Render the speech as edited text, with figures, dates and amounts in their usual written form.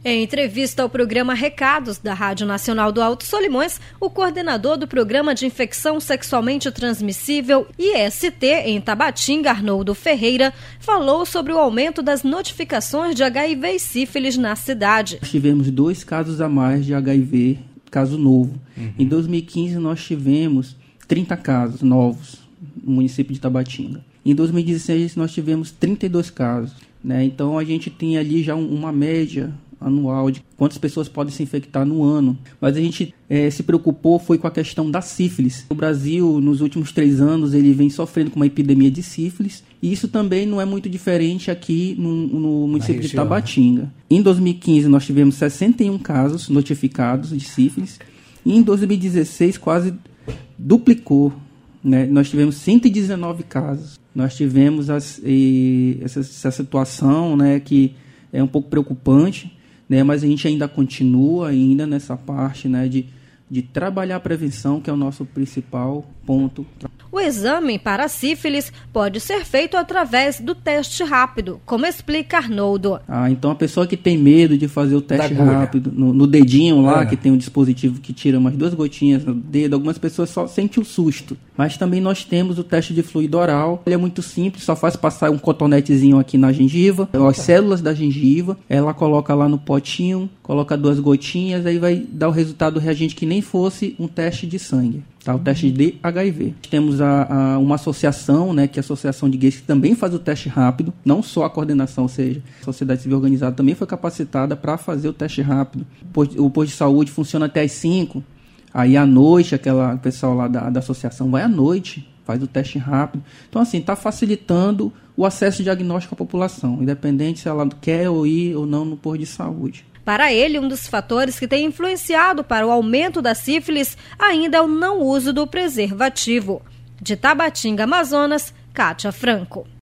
Em entrevista ao programa Recados, da Rádio Nacional do Alto Solimões, o coordenador do Programa de Infecção Sexualmente Transmissível, IST, em Tabatinga, Arnoldo Ferreira, falou sobre o aumento das notificações de HIV e sífilis na cidade. Nós tivemos 2 casos a mais de HIV, caso novo. Em 2015, nós tivemos 30 casos novos no município de Tabatinga. Em 2016, nós tivemos 32 casos. Então, a gente tem ali já uma média anual de quantas pessoas podem se infectar no ano. Mas a gente se preocupou foi com a questão da sífilis. O Brasil, nos últimos 3 anos, ele vem sofrendo com uma epidemia de sífilis. E isso também não é muito diferente aqui no município de Tabatinga. Em 2015, nós tivemos 61 casos notificados de sífilis. E em 2016, quase duplicou. Nós tivemos 119 casos. Nós tivemos essa situação, que é um pouco preocupante, mas a gente ainda continua nessa parte de trabalhar a prevenção, que é o nosso principal ponto. O exame para a sífilis pode ser feito através do teste rápido, como explica Arnoldo. Então a pessoa que tem medo de fazer o teste rápido no dedinho lá, que tem um dispositivo que tira umas 2 gotinhas no dedo, algumas pessoas só sentem o susto. Mas também nós temos o teste de fluido oral. Ele é muito simples, só faz passar um cotonetezinho aqui na gengiva, as células da gengiva, ela coloca lá no potinho, coloca 2 gotinhas, aí vai dar o resultado do reagente que nem fosse um teste de sangue. O teste de HIV. Temos uma associação, que é a Associação de Gays, que também faz o teste rápido, não só a coordenação, ou seja, a sociedade civil organizada também foi capacitada para fazer o teste rápido. O posto de saúde funciona até às 5, aí à noite, o pessoal lá da associação vai à noite, faz o teste rápido. Então, assim, está facilitando o acesso diagnóstico à população, independente se ela quer ir ou não no posto de saúde. Para ele, um dos fatores que tem influenciado para o aumento da sífilis ainda é o não uso do preservativo. De Tabatinga, Amazonas, Kátia Franco.